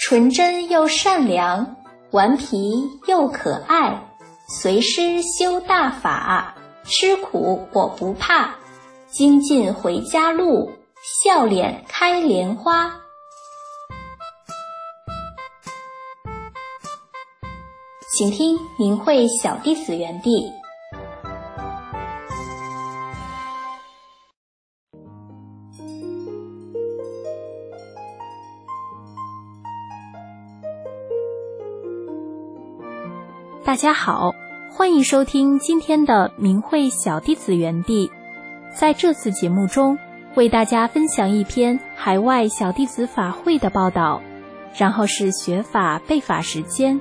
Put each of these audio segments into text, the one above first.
纯真又善良，顽皮又可爱，随师修大法，吃苦我不怕，精进回家路，笑脸开莲花。请听明慧小弟子园地。大家好，欢迎收听今天的明慧小弟子园地。在这次节目中，为大家分享一篇海外小弟子法会的报道，然后是学法背法时间。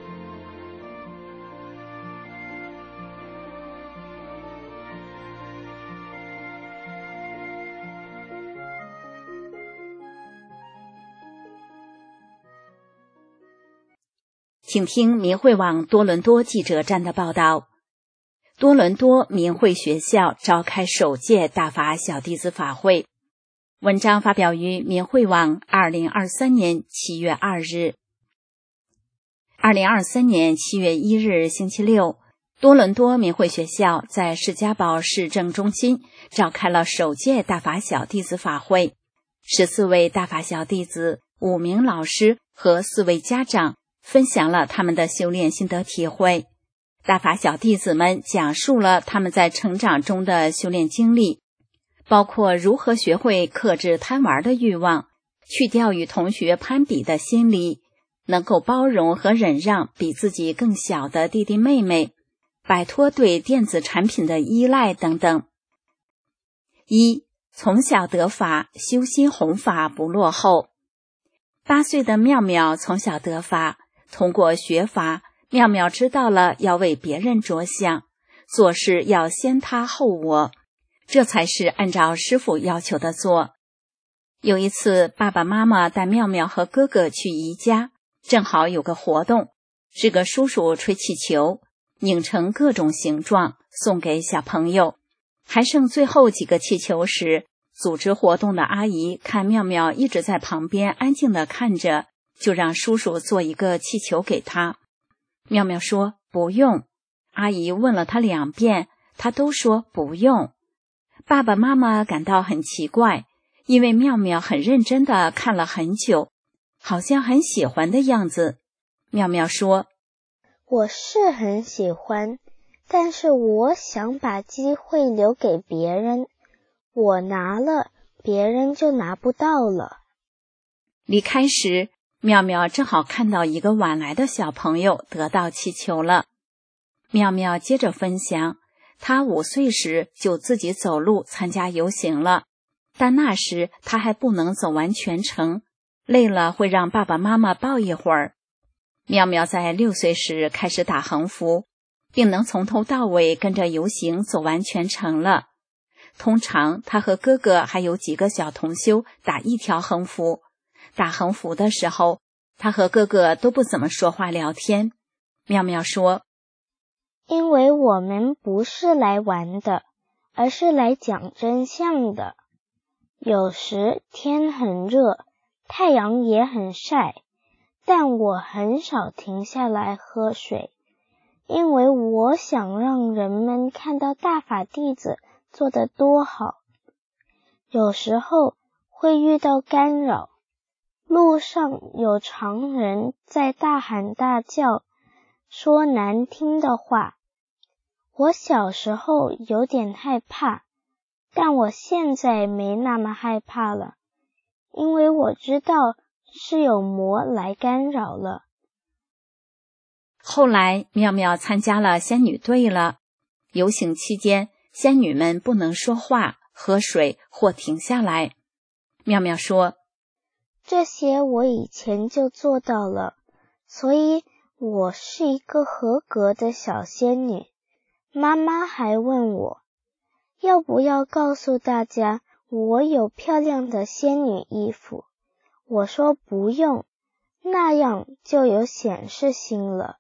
请听明慧网多伦多记者站的报道。多伦多明慧学校召开首届大法小弟子法会。文章发表于明慧网2023年7月2日。2023年7月1日星期六，多伦多明慧学校在士嘉堡市政中心召开了首届大法小弟子法会。14位大法小弟子、5名老师和4位家长分享了他们的修炼心得体会。大法小弟子们讲述了他们在成长中的修炼经历，包括如何学会克制贪玩的欲望，去掉与同学攀比的心理，能够包容和忍让比自己更小的弟弟妹妹，摆脱对电子产品的依赖等等。1. 从小得法，修心弘法不落后。8岁的妙妙从小得法，通过学法，妙妙知道了要为别人着想，做事要先他后我，这才是按照师父要求的做。有一次，爸爸妈妈带妙妙和哥哥去姨家，正好有个活动，是个叔叔吹气球，拧成各种形状，送给小朋友。还剩最后几个气球时，组织活动的阿姨看妙妙一直在旁边安静地看着，就让叔叔做一个气球给他。妙妙说不用，阿姨问了他2遍，他都说不用。爸爸妈妈感到很奇怪，因为妙妙很认真地看了很久，好像很喜欢的样子。妙妙说， 我是很喜欢，但是我想把机会留给别人，我拿了，别人就拿不到了。 离开时，妙妙正好看到一个晚来的小朋友得到气球了。妙妙接着分享，她5岁时就自己走路参加游行了，但那时她还不能走完全程，累了会让爸爸妈妈抱一会儿。妙妙在6岁时开始打横幅，并能从头到尾跟着游行走完全程了。通常她和哥哥还有几个小同修打一条横幅，打横幅的时候，他和哥哥都不怎么说话聊天。妙妙说， 因为我们不是来玩的，而是来讲真相的。有时天很热，太阳也很晒，但我很少停下来喝水，因为我想让人们看到大法弟子做得多好。有时候会遇到干扰，路上有常人在大喊大叫，说难听的话。我小时候有点害怕，但我现在没那么害怕了，因为我知道是有魔来干扰了。 后来妙妙参加了仙女队了。游行期间，仙女们不能说话、喝水或停下来。妙妙说， 这些我以前就做到了，所以我是一个合格的小仙女。妈妈还问我，要不要告诉大家我有漂亮的仙女衣服？我说不用，那样就有显示性了。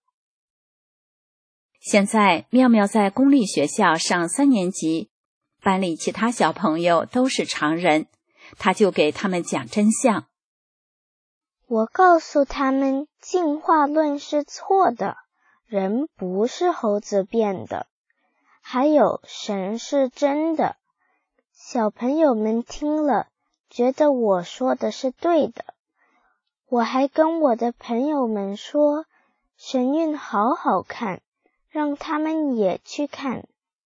现在妙妙在公立学校上3年级，班里其他小朋友都是常人，她就给他们讲真相。 我告诉他们，进化论是错的，人不是猴子变的，还有神是真的。小朋友们听了，觉得我说的是对的。我还跟我的朋友们说，神韵好好看，让他们也去看。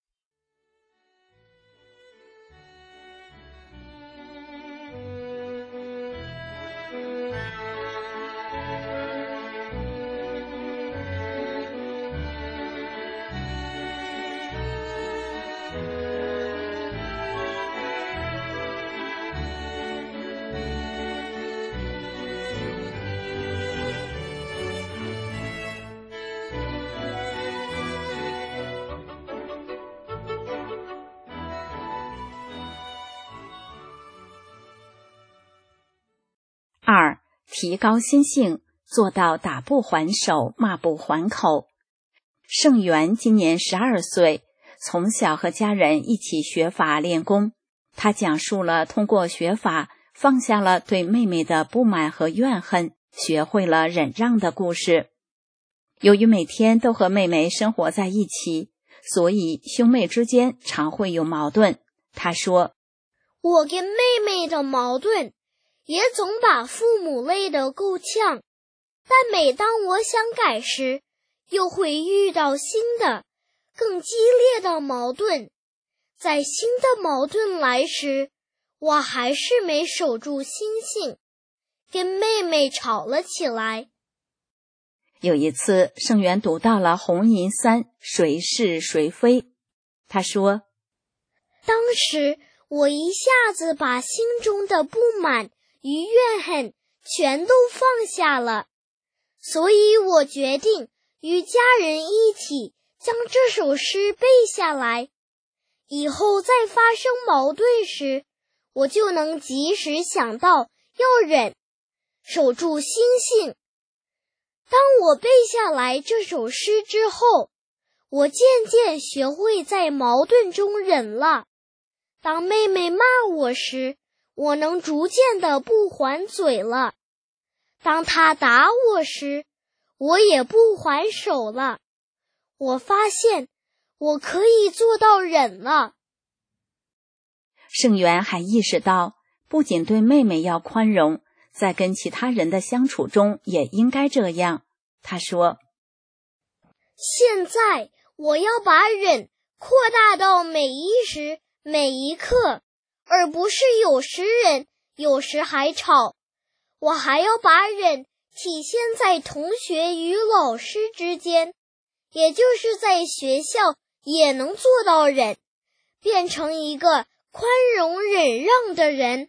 2. 提高心性，做到打不还手，骂不还口。盛元今年12岁，从小和家人一起学法练功。他讲述了通过学法放下了对妹妹的不满和怨恨，学会了忍让的故事。由于每天都和妹妹生活在一起，所以兄妹之间常会有矛盾。他说， 我跟妹妹的矛盾也总把父母累得够呛，但每当我想改时，又会遇到新的更激烈的矛盾。在新的矛盾来时，我还是没守住心性，跟妹妹吵了起来。 有一次，盛元读到了红银三，谁是谁非。他说， 当时我一下子把心中的不满与怨恨全都放下了，所以我决定与家人一起将这首诗背下来，以后再发生矛盾时，我就能及时想到要忍，守住心性。当我背下来这首诗之后，我渐渐学会在矛盾中忍了。当妹妹骂我时，我能逐渐的不还嘴了。当她打我时，我也不还手了。我发现我可以做到忍了。 盛元还意识到，不仅对妹妹要宽容，在跟其他人的相处中也应该这样。他说， 现在我要把忍扩大到每一时每一刻，而不是有时忍，有时还吵。我还要把忍体现在同学与老师之间，也就是在学校也能做到忍，变成一个宽容忍让的人。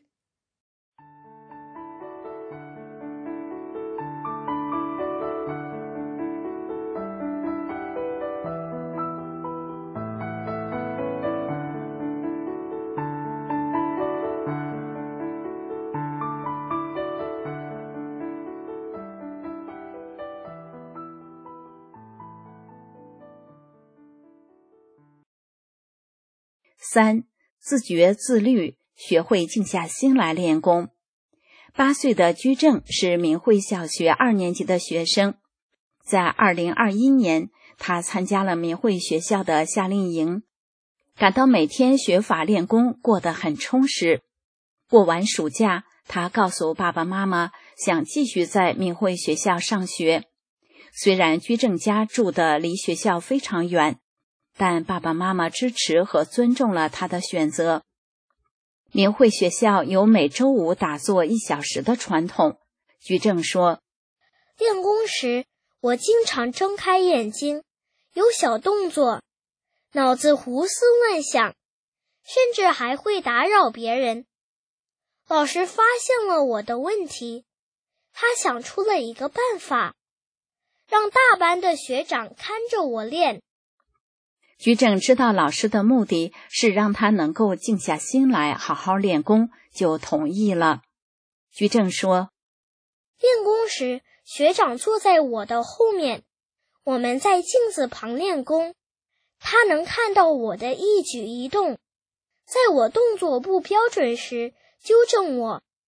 3. 自觉自律，学会静下心来练功。8岁的居正是明慧小学2年级的学生。在2021年，他参加了明慧学校的夏令营，感到每天学法练功过得很充实。过完暑假，他告诉爸爸妈妈想继续在明慧学校上学。虽然居正家住的离学校非常远，但爸爸妈妈支持和尊重了他的选择。明慧学校有每周5打坐1小时的传统。居正说， 练功时，我经常睁开眼睛，有小动作，脑子胡思乱想，甚至还会打扰别人。老师发现了我的问题，他想出了一个办法，让大班的学长看着我练。 居正知道老师的目的是让他能够静下心来好好练功，就同意了。居正说， 练功时，学长坐在我的后面，我们在镜子旁练功，他能看到我的一举一动，在我动作不标准时纠正我，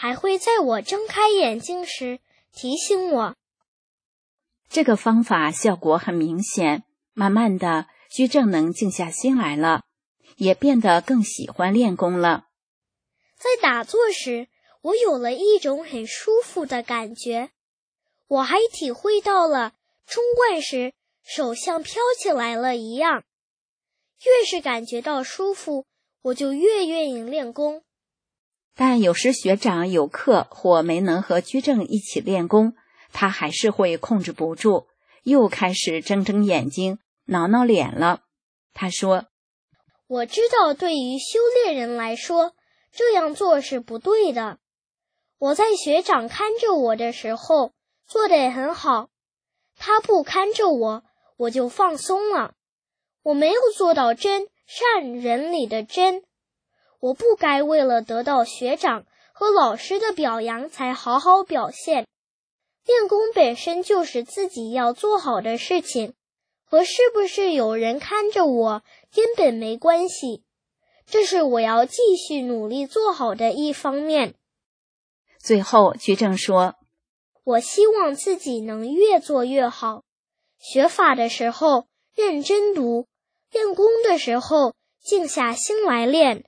还会在我睁开眼睛时提醒我。 这个方法效果很明显，慢慢的，居正能静下心来了，也变得更喜欢练功了。 在打坐时，我有了一种很舒服的感觉，我还体会到了冲冠时手像飘起来了一样。越是感觉到舒服，我就越愿意练功。 但有时学长有课或没能和居正一起练功，他还是会控制不住，又开始睁睁眼睛，挠挠脸了。他说， 我知道对于修炼人来说，这样做是不对的。我在学长看着我的时候做得很好，他不看着我，我就放松了。我没有做到真善人里的真，我不该为了得到学长和老师的表扬才好好表现。练功本身就是自己要做好的事情，和是不是有人看着我根本没关系。这是我要继续努力做好的一方面。 最后居正说， 我希望自己能越做越好，学法的时候认真读，练功的时候静下心来练。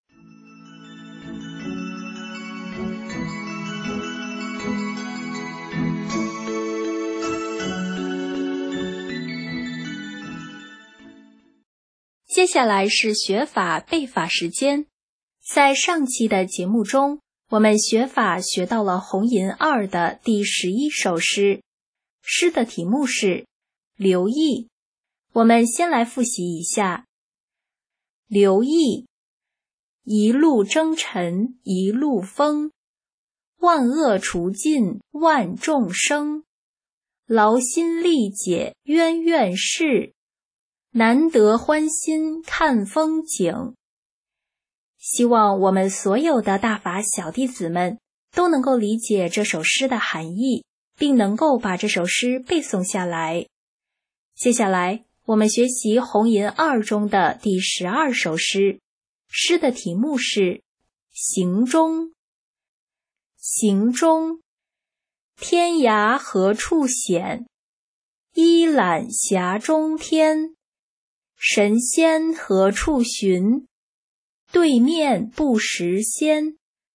接下来是学法背法时间。在上期的节目中，我们学法学到了红银二的第11首诗，诗的题目是留意。我们先来复习一下。留意，一路征尘一路风，万恶除尽万众生，劳心力解冤怨事，难得欢心看风景。希望我们所有的大法小弟子们都能够理解这首诗的含义，并能够把这首诗背诵下来。接下来我们学习红银二中的第12首诗，诗的题目是行中。行中，天涯何处显，依览峡中天，神仙何处寻，对面不识仙。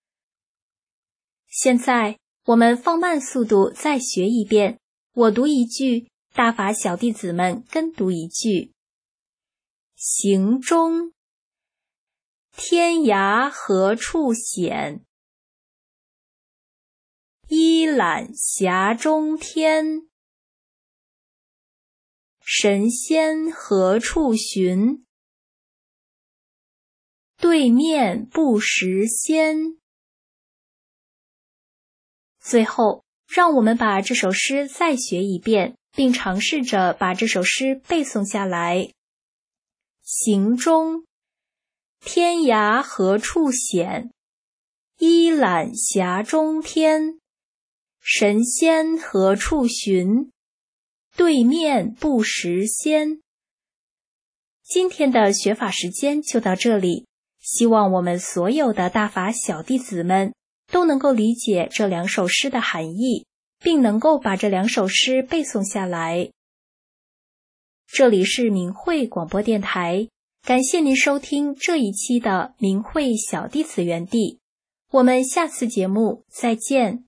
现在我们放慢速度再学一遍，我读一句，大法小弟子们跟读一句。行中，天涯何处显，依览峡中天，神仙何处寻，对面不识仙。最后，让我们把这首诗再学一遍，并尝试着把这首诗背诵下来。行中，天涯何处显，依览峡中天，神仙何处寻，对面不识仙。今天的学法时间就到这里，希望我们所有的大法小弟子们都能够理解这2首诗的含义，并能够把这2首诗背诵下来。这里是明慧广播电台，感谢您收听这一期的明慧小弟子园地，我们下次节目再见。